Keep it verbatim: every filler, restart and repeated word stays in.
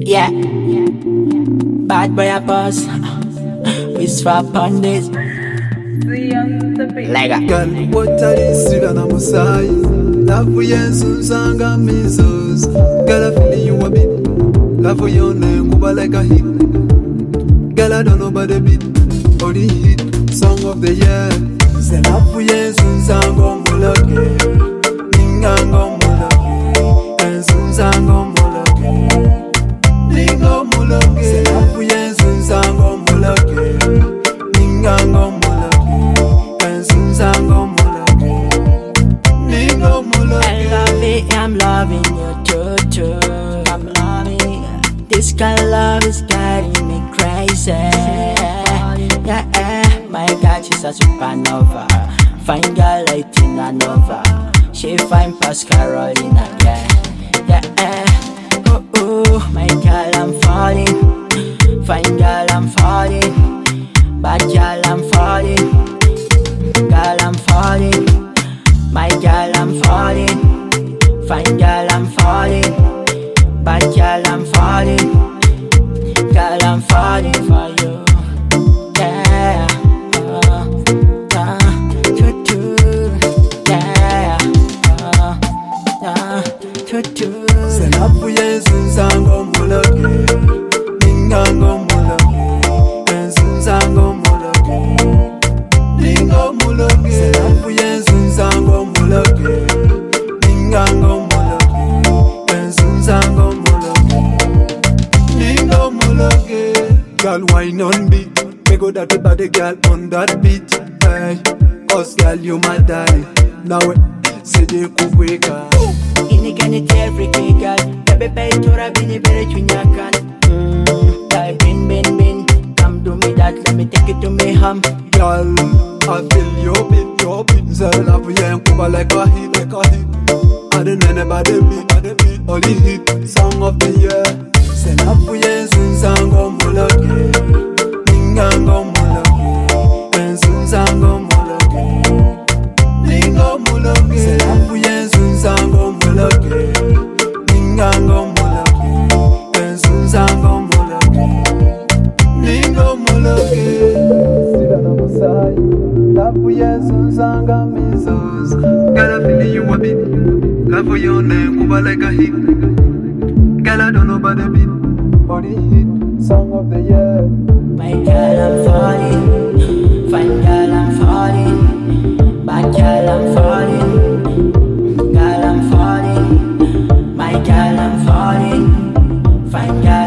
Yeah, bad boy a boss. We swap on this. Like a girl, what are these sila na musai? Love yesu sanga misos. Girl, I feel you a bit. Love your name, kuba like a hit. Girl, I don't know about the beat or the hit song of the year. Say love yesu sanga mulake, ningango mulake, yesu sanga mulake, ningo mulake. Say love yesu sanga mulake, ningango mulake. I love it, I'm loving you too, too. I'm loving it. This kind of love is getting me crazy. Yeah, yeah. My God, she's a supernova. Fine girl like Tina Nova. She fine past Carolina, yeah. Yeah, yeah. Oh, oh, my girl, I'm falling. Fine girl, I'm falling. Bad girl, I'm falling. Girl, I'm falling. My girl, I'm falling. Fine girl, I'm falling. Bad girl, I'm falling. Girl, I'm falling for you. Yeah, uh, uh, choo choo. Yeah, uh, uh, choo choo. Senapu yesu sango mulake, ningango mulake, yesu sango mulake, ningo mulake. Senapu yesu sango mulake, ningango mulake, yesu sango mulake, ningo mulake. Girl, wine on beat, me go that body girl on that beat. Hey, cause girl you my daddy. Now say they could wake up. Ini kani terriki girl, baby baby tora bini bere chunyakan. Mm, girl bin bin bin, come do me that, let me take it to me hum. Girl, I feel your beat, your beat. Say love you and kuba like a hit, like a hit. I don't know about the beat, about the beat. Only hit song of the year. Say love you and sango mulake, ningango mulake, and sango mulake, ningo mulake. Say love you and sango mulake, ningango mulake, and sango mulake, ningo mulake. Sila na musai, love yesu sanga misos. Girl, I feel you a bit. Love your name, kuba like a hit. Girl, I don't know about the beat or the hit song of the year. My girl, I'm falling. Fine girl, I'm falling. Bad girl, I'm falling. Girl, I'm falling. My girl, I'm falling. Fine girl.